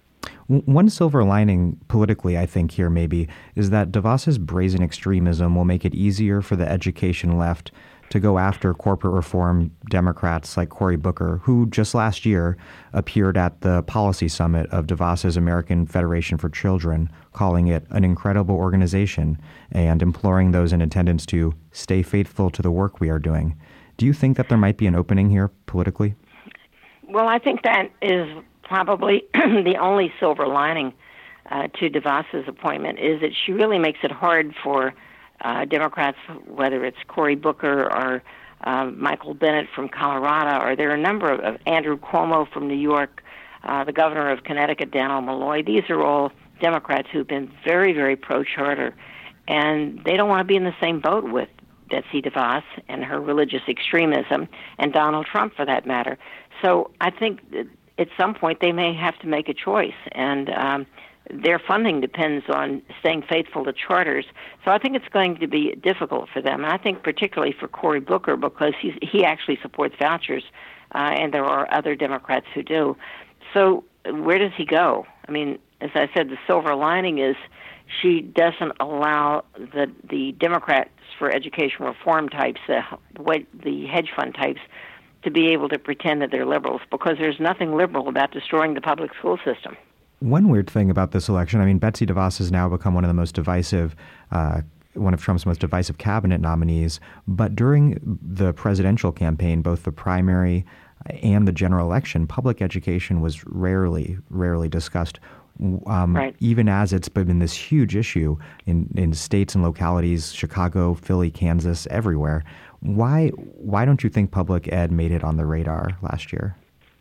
One silver lining politically, I think, here maybe, is that DeVos's brazen extremism will make it easier for the education left to go after corporate reform Democrats like Cory Booker, who just last year appeared at the policy summit of DeVos's American Federation for Children, calling it an incredible organization and imploring those in attendance to stay faithful to the work we are doing. Do you think that there might be an opening here politically? Well, I think that is probably the only silver lining uh, to DeVos's appointment, is that she really makes it hard for uh, Democrats, whether it's Cory Booker or uh, Michael Bennet from Colorado, or there are a number of, of Andrew Cuomo from New York, uh, the governor of Connecticut, Daniel Malloy. These are all Democrats who've been very, very pro-charter, and they don't want to be in the same boat with Betsy DeVos and her religious extremism, and Donald Trump for that matter. So I think that at some point they may have to make a choice, and um, their funding depends on staying faithful to charters. So I think it's going to be difficult for them, and I think particularly for Cory Booker, because he's, he actually supports vouchers, uh, and there are other Democrats who do. So where does he go? I mean, as I said, the silver lining is she doesn't allow the the Democrats for education reform types, the, the hedge fund types, to be able to pretend that they're liberals, because there's nothing liberal about destroying the public school system. One weird thing about this election, I mean, Betsy DeVos has now become one of the most divisive, uh, one of Trump's most divisive cabinet nominees. But during the presidential campaign, both the primary and the general election, public education was rarely, rarely discussed. Um, right. Even as it's been this huge issue in, in states and localities, Chicago, Philly, Kansas, everywhere. Why why don't you think public ed made it on the radar last year?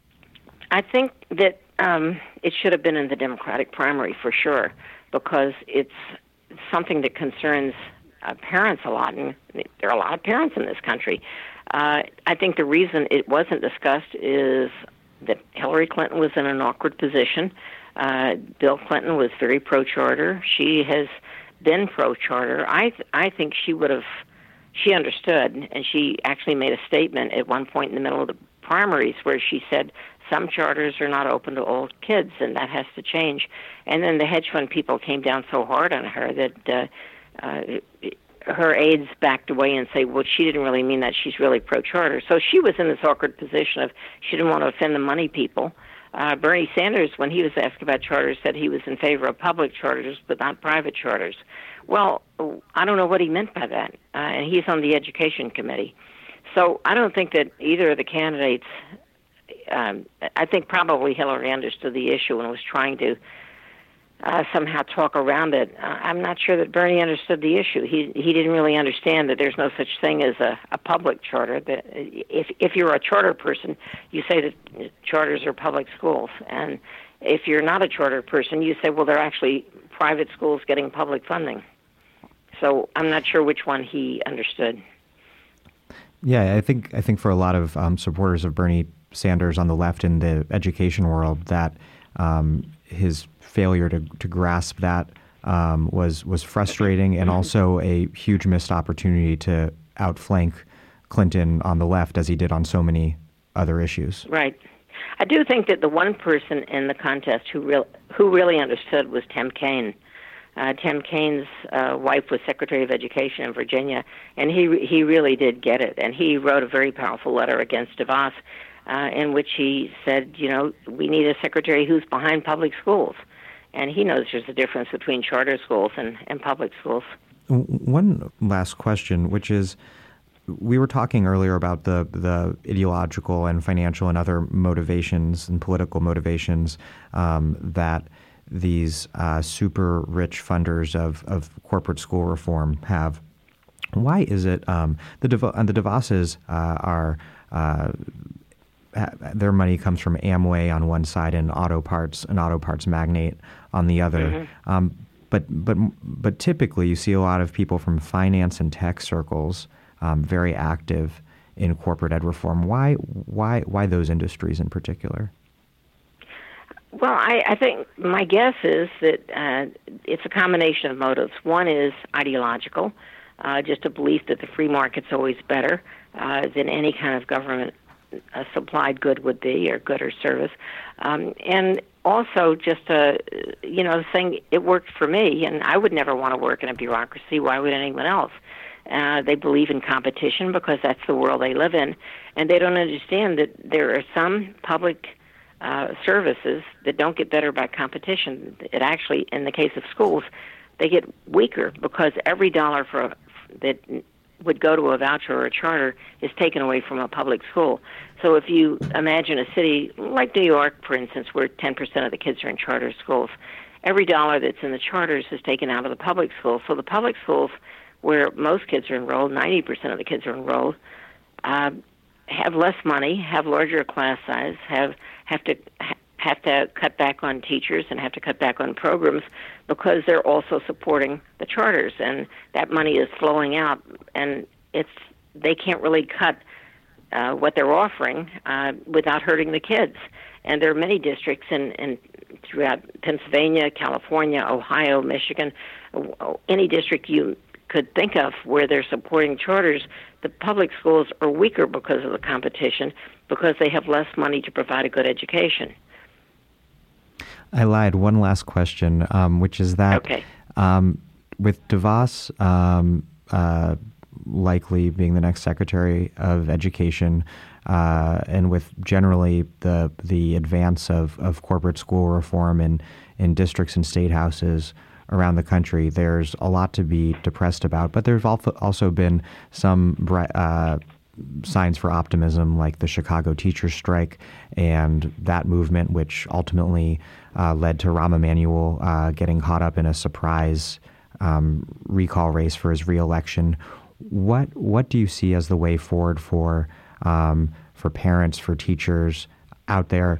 I think that um, it should have been in the Democratic primary for sure, because it's something that concerns uh, parents a lot, and there are a lot of parents in this country. Uh, I think the reason it wasn't discussed is that Hillary Clinton was in an awkward position. Uh, Bill Clinton was very pro-charter. She has been pro-charter. I th- I think she would have, she understood, and she actually made a statement at one point in the middle of the primaries where she said some charters are not open to all kids, and that has to change. And then the hedge fund people came down so hard on her that uh, uh, her aides backed away and say, well, she didn't really mean that. She's really pro-charter. So she was in this awkward position of she didn't want to offend the money people. Uh, Bernie Sanders, when he was asked about charters, said he was in favor of public charters but not private charters. Well, I don't know what he meant by that, uh, and he's on the education committee. So I don't think that either of the candidates, um, I think probably Hillary understood the issue and was trying to uh, somehow talk around it. Uh, I'm not sure that Bernie understood the issue. He he didn't really understand that there's no such thing as a, a public charter. That if if you're a charter person, you say that charters are public schools, and if you're not a charter person, you say, well, they're actually private schools getting public funding. So I'm not sure which one he understood. Yeah, I think I think for a lot of um, supporters of Bernie Sanders on the left in the education world, that um, his failure to, to grasp that um, was was frustrating, and also a huge missed opportunity to outflank Clinton on the left, as he did on so many other issues. Right. I do think that the one person in the contest who real who really understood was Tim Kaine. Uh, Tim Kaine's uh, wife was Secretary of Education in Virginia, and he he really did get it. And he wrote a very powerful letter against DeVos, uh, in which he said, you know, we need a secretary who's behind public schools. And he knows there's a difference between charter schools and, and public schools. One last question, which is, we were talking earlier about the the ideological and financial and other motivations and political motivations um, that these uh, super rich funders of, of corporate school reform have. Why is it um, the Devo- and the DeVosses uh, are uh, their money comes from Amway on one side and auto parts, an auto parts magnate on the other. Mm-hmm. Um, but but but typically you see a lot of people from finance and tech circles um, very active in corporate ed reform. Why why why those industries in particular? Well, I, I think my guess is that uh, it's a combination of motives. One is ideological, uh, just a belief that the free market's always better uh, than any kind of government a supplied good would be, or good or service. Um, and also just, a, you know, saying it worked for me, and I would never want to work in a bureaucracy. Why would anyone else? Uh, they believe in competition because that's the world they live in, and they don't understand that there are some public uh, services that don't get better by competition. It actually, in the case of schools, they get weaker because every dollar for a, that would go to a voucher or a charter is taken away from a public school. So if you imagine a city like New York, for instance, where ten percent of the kids are in charter schools, every dollar that's in the charters is taken out of the public schools. So the public schools, where most kids are enrolled, ninety percent of the kids are enrolled, uh, have less money, have larger class size, have have to have to cut back on teachers and have to cut back on programs because they're also supporting the charters, and that money is flowing out, and it's they can't really cut uh, what they're offering uh, without hurting the kids. And there are many districts in, in throughout Pennsylvania, California, Ohio, Michigan, any district you could think of where they're supporting charters. The public schools are weaker because of the competition, because they have less money to provide a good education. I lied. One last question, um, which is that okay. um, with DeVos um, uh, likely being the next Secretary of Education, uh, and with generally the the advance of, of corporate school reform in, in districts and state houses around the country, there's a lot to be depressed about. But there's also been some uh, signs for optimism, like the Chicago teachers strike and that movement, which ultimately uh, led to Rahm Emanuel uh, getting caught up in a surprise um, recall race for his reelection. What what do you see as the way forward for um, for parents, for teachers out there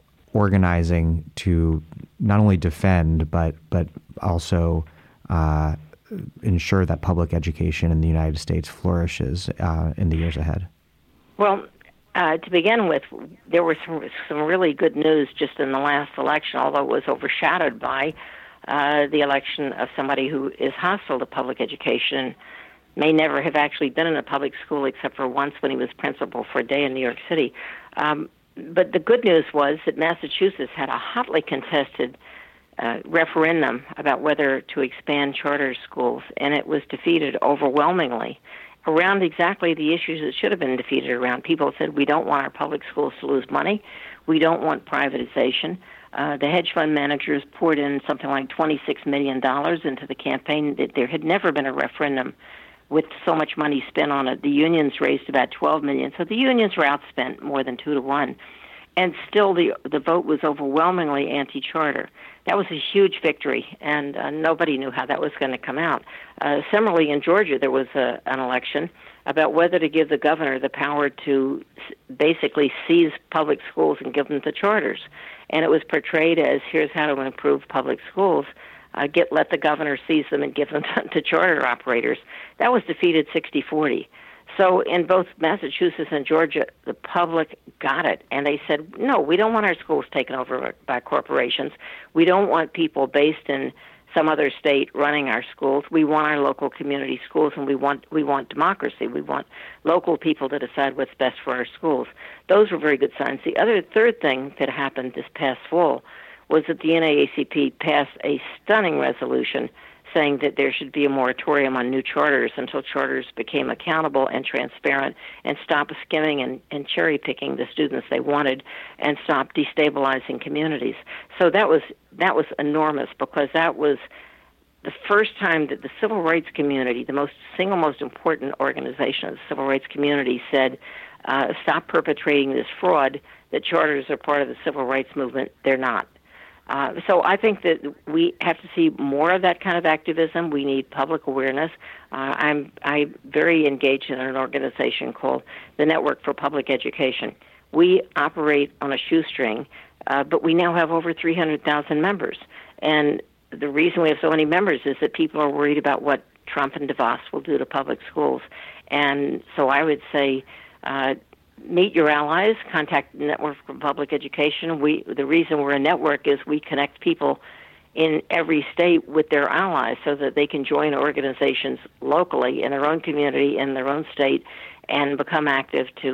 organizing to not only defend but but also uh, ensure that public education in the United States flourishes uh, in the years ahead? Well, uh, to begin with, there was some, some really good news just in the last election, although it was overshadowed by uh, the election of somebody who is hostile to public education, may never have actually been in a public school except for once when he was principal for a day in New York City. Um, but the good news was that Massachusetts had a hotly contested Uh, referendum about whether to expand charter schools, and it was defeated overwhelmingly around exactly the issues that should have been defeated around. People said, we don't want our public schools to lose money. We don't want privatization. Uh, the hedge fund managers poured in something like twenty-six million dollars into the campaign. There had never been a referendum with so much money spent on it. The unions raised about twelve million dollars, so the unions were outspent more than two to one. And still the the vote was overwhelmingly anti-charter. That was a huge victory, and uh, nobody knew how that was going to come out. Uh, similarly, in Georgia, there was a, an election about whether to give the governor the power to s- basically seize public schools and give them to charters. And it was portrayed as, here's how to improve public schools. Uh, get let the governor seize them and give them to, to charter operators. That was defeated sixty forty. So in both Massachusetts and Georgia, the public got it, and they said, no, we don't want our schools taken over by corporations. We don't want people based in some other state running our schools. We want our local community schools, and we want we want democracy. We want local people to decide what's best for our schools. Those were very good signs. The other third thing that happened this past fall was that the N double A C P passed a stunning resolution saying that there should be a moratorium on new charters until charters became accountable and transparent and stop skimming and, and cherry-picking the students they wanted and stop destabilizing communities. So that was that was enormous, because that was the first time that the civil rights community, the most single most important organization of the civil rights community, said, uh, stop perpetrating this fraud that charters are part of the civil rights movement. They're not. Uh, so I think that we have to see more of that kind of activism. We need public awareness. Uh, I'm I'm very engaged in an organization called the Network for Public Education. We operate on a shoestring, uh, but we now have over three hundred thousand members. And the reason we have so many members is that people are worried about what Trump and DeVos will do to public schools. And so I would say, uh, meet your allies, contact the Network for Public Education. We, the reason we're a network is we connect people in every state with their allies so that they can join organizations locally in their own community, in their own state, and become active to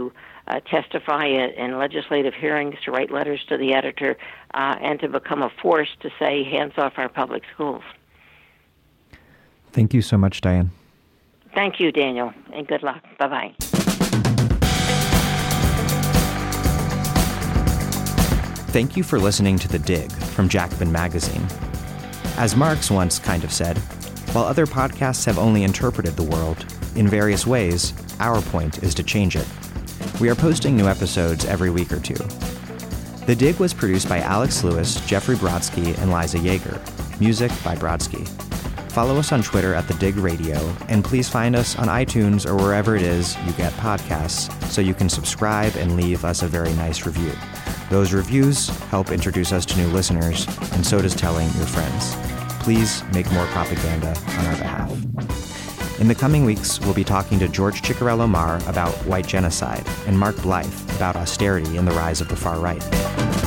uh, testify in legislative hearings, to write letters to the editor, uh, and to become a force to say, hands off our public schools. Thank you so much, Diane. Thank you, Daniel, and good luck. Bye-bye. Thank you for listening to The Dig from Jacobin Magazine. As Marx once kind of said, while other podcasts have only interpreted the world, in various ways, our point is to change it. We are posting new episodes every week or two. The Dig was produced by Alex Lewis, Jeffrey Brodsky, and Liza Yeager. Music by Brodsky. Follow us on Twitter at The Dig Radio, and please find us on iTunes or wherever it is you get podcasts so you can subscribe and leave us a very nice review. Those reviews help introduce us to new listeners, and so does telling your friends. Please make more propaganda on our behalf. In the coming weeks, we'll be talking to George Ciccariello-Maher about white genocide and Mark Blythe about austerity and the rise of the far right.